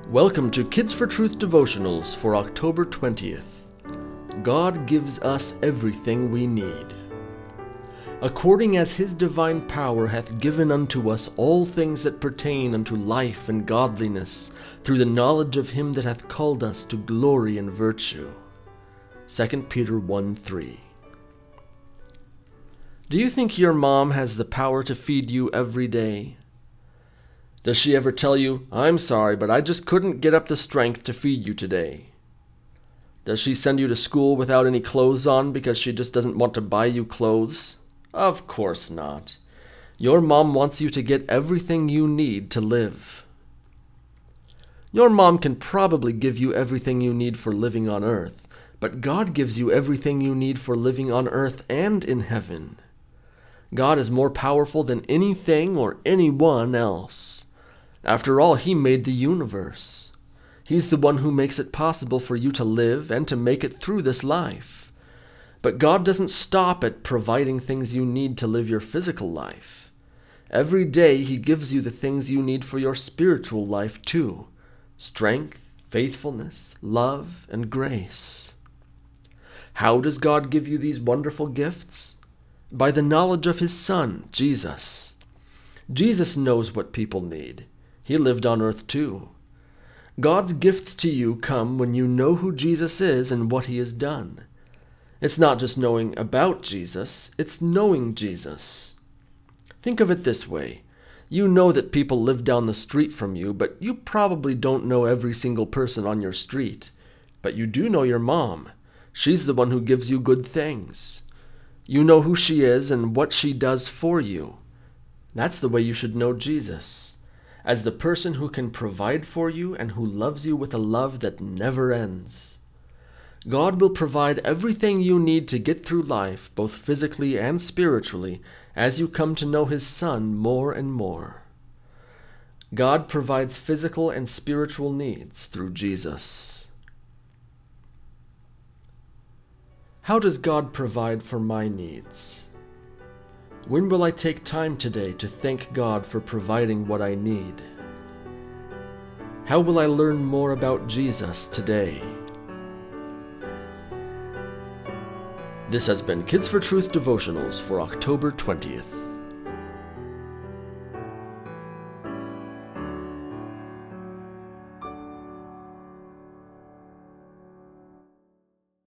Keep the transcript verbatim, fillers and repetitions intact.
Welcome to Kids for Truth devotionals for October twentieth. God gives us everything we need. According as his divine power hath given unto us all things that pertain unto life and godliness, through the knowledge of him that hath called us to glory and virtue. Second Peter one three. Do you think your mom has the power to feed you every day? Does she ever tell you, "I'm sorry, but I just couldn't get up the strength to feed you today"? Does she send you to school without any clothes on because she just doesn't want to buy you clothes? Of course not. Your mom wants you to get everything you need to live. Your mom can probably give you everything you need for living on earth, but God gives you everything you need for living on earth and in heaven. God is more powerful than anything or anyone else. After all, he made the universe. He's the one who makes it possible for you to live and to make it through this life. But God doesn't stop at providing things you need to live your physical life. Every day he gives you the things you need for your spiritual life too: strength, faithfulness, love, and grace. How does God give you these wonderful gifts? By the knowledge of his Son, Jesus. Jesus knows what people need. He lived on earth too. God's gifts to you come when you know who Jesus is and what he has done. It's not just knowing about Jesus, it's knowing Jesus. Think of it this way. You know that people live down the street from you, but you probably don't know every single person on your street. But you do know your mom. She's the one who gives you good things. You know who she is and what she does for you. That's the way you should know Jesus, as the person who can provide for you and who loves you with a love that never ends. God will provide everything you need to get through life, both physically and spiritually, as you come to know his Son more and more. God provides physical and spiritual needs through Jesus. How does God provide for my needs? When will I take time today to thank God for providing what I need? How will I learn more about Jesus today? This has been Kids for Truth devotionals for October twentieth.